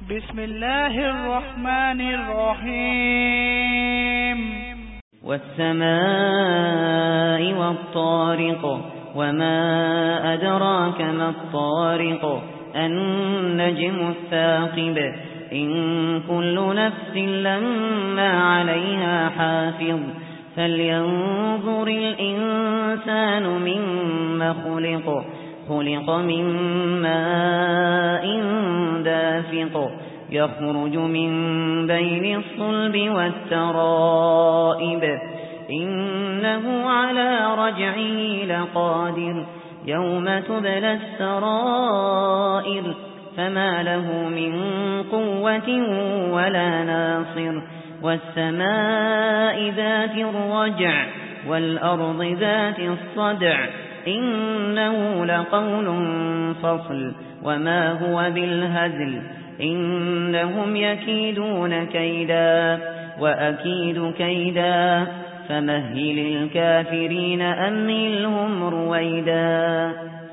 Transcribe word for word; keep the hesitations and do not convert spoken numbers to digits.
بسم الله الرحمن الرحيم والسماء والطارق وما أدراك ما الطارق النجم الثاقب إن كل نفس لما عليها حافظ فلينظر الإنسان مما خلق خلق من ماء دافق يخرج من بين الصلب والترائب إنه على رجعه لقادر يوم تبلى السرائر فما له من قوة ولا ناصر والسماء ذات الرجع والأرض ذات الصدع إنه لقول فصل وما هو بالهزل إنهم يكيدون كيدا وأكيد كيدا فمهل الكافرين أمهلهم رويدا.